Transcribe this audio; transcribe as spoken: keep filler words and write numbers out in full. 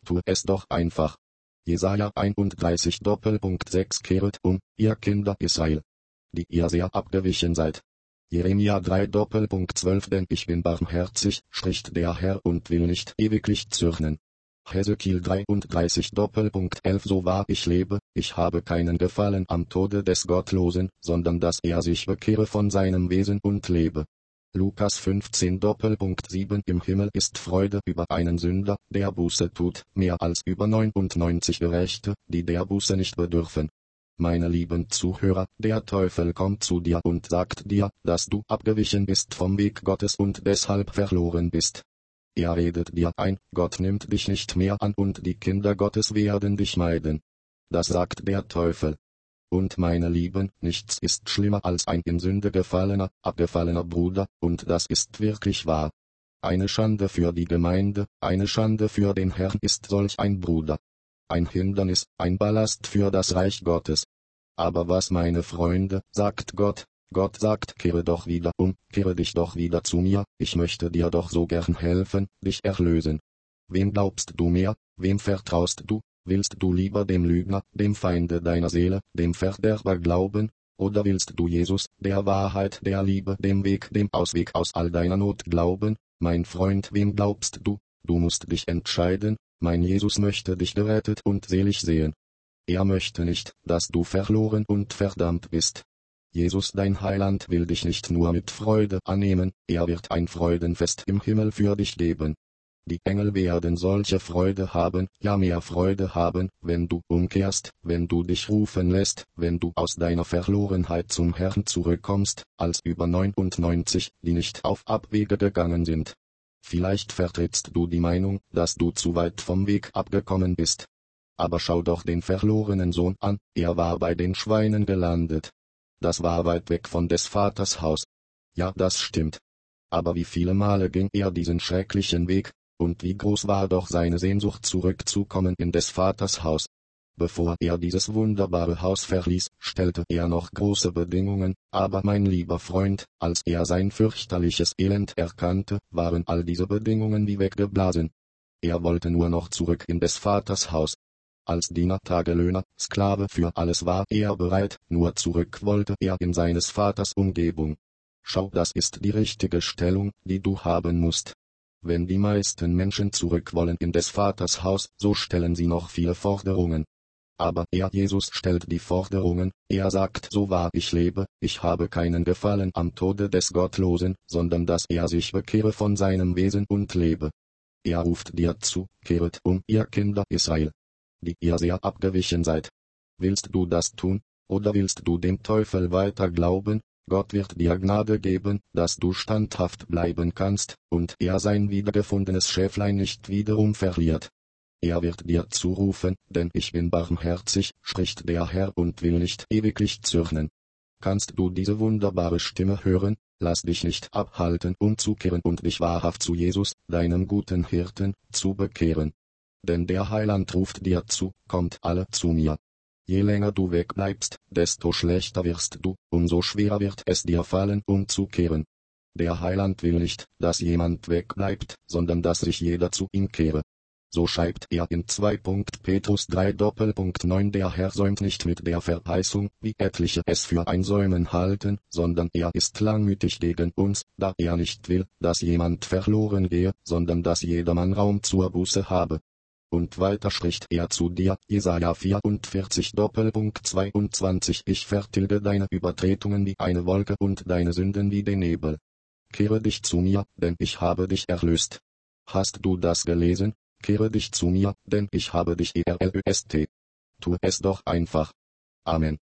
Tu es doch einfach. Jesaja einunddreißig Doppelpunkt sechs Kehret um, ihr Kinder Israel, die ihr sehr abgewichen seid. Jeremia drei Doppelpunkt zwölf Denn ich bin barmherzig, spricht der Herr und will nicht ewiglich zürnen. Hesekiel dreiunddreißig Doppelpunkt elf So wahr ich lebe, ich habe keinen Gefallen am Tode des Gottlosen, sondern dass er sich bekehre von seinem Wesen und lebe. Lukas fünfzehn Doppelpunkt sieben Im Himmel ist Freude über einen Sünder, der Buße tut, mehr als über neunundneunzig Gerechte, die der Buße nicht bedürfen. Meine lieben Zuhörer, der Teufel kommt zu dir und sagt dir, dass du abgewichen bist vom Weg Gottes und deshalb verloren bist. Er redet dir ein, Gott nimmt dich nicht mehr an und die Kinder Gottes werden dich meiden. Das sagt der Teufel. Und meine Lieben, nichts ist schlimmer als ein in Sünde gefallener, abgefallener Bruder, und das ist wirklich wahr. Eine Schande für die Gemeinde, eine Schande für den Herrn ist solch ein Bruder. Ein Hindernis, ein Ballast für das Reich Gottes. Aber was meine Freunde, sagt Gott, Gott sagt, kehre doch wieder um, kehre dich doch wieder zu mir, ich möchte dir doch so gern helfen, dich erlösen. Wem glaubst du mehr, wem vertraust du? Willst du lieber dem Lügner, dem Feinde deiner Seele, dem Verderber glauben, oder willst du Jesus, der Wahrheit, der Liebe, dem Weg, dem Ausweg aus all deiner Not glauben? Mein Freund, wem glaubst du? Du musst dich entscheiden, mein Jesus möchte dich gerettet und selig sehen. Er möchte nicht, dass du verloren und verdammt bist. Jesus dein Heiland will dich nicht nur mit Freude annehmen, er wird ein Freudenfest im Himmel für dich geben. Die Engel werden solche Freude haben, ja mehr Freude haben, wenn du umkehrst, wenn du dich rufen lässt, wenn du aus deiner Verlorenheit zum Herrn zurückkommst, als über neunundneunzig, die nicht auf Abwege gegangen sind. Vielleicht vertrittst du die Meinung, dass du zu weit vom Weg abgekommen bist. Aber schau doch den verlorenen Sohn an, er war bei den Schweinen gelandet. Das war weit weg von des Vaters Haus. Ja, das stimmt. Aber wie viele Male ging er diesen schrecklichen Weg, und wie groß war doch seine Sehnsucht zurückzukommen in des Vaters Haus. Bevor er dieses wunderbare Haus verließ, stellte er noch große Bedingungen, aber mein lieber Freund, als er sein fürchterliches Elend erkannte, waren all diese Bedingungen wie weggeblasen. Er wollte nur noch zurück in des Vaters Haus. Als Diener, Tagelöhner, Sklave für alles war er bereit, nur zurück wollte er in seines Vaters Umgebung. Schau, das ist die richtige Stellung, die du haben musst. Wenn die meisten Menschen zurück wollen in des Vaters Haus, so stellen sie noch viele Forderungen. Aber er, Jesus, stellt die Forderungen, er sagt, so wahr ich lebe, ich habe keinen Gefallen am Tode des Gottlosen, sondern dass er sich bekehre von seinem Wesen und lebe. Er ruft dir zu, kehret um, ihr Kinder Israel, die ihr sehr abgewichen seid. Willst du das tun, oder willst du dem Teufel weiter glauben? Gott wird dir Gnade geben, dass du standhaft bleiben kannst, und er sein wiedergefundenes Schäflein nicht wiederum verliert. Er wird dir zurufen, denn ich bin barmherzig, spricht der Herr und will nicht ewiglich zürnen. Kannst du diese wunderbare Stimme hören? Lass dich nicht abhalten, umzukehren und dich wahrhaft zu Jesus, deinem guten Hirten, zu bekehren. Denn der Heiland ruft dir zu, kommt alle zu mir. Je länger du wegbleibst, desto schlechter wirst du, umso schwerer wird es dir fallen, umzukehren. Der Heiland will nicht, dass jemand wegbleibt, sondern dass sich jeder zu ihm kehre. So schreibt er in zwei Petrus drei Doppelpunkt neun Der Herr säumt nicht mit der Verheißung, wie etliche es für ein Säumen halten, sondern er ist langmütig gegen uns, da er nicht will, dass jemand verloren gehe, sondern dass jedermann Raum zur Buße habe. Und weiter spricht er zu dir, Jesaja vierundvierzig Doppelpunkt zweiundzwanzig Ich vertilge deine Übertretungen wie eine Wolke und deine Sünden wie den Nebel. Kehre dich zu mir, denn ich habe dich erlöst. Hast du das gelesen? Kehre dich zu mir, denn ich habe dich erlöst. Tu es doch einfach. Amen.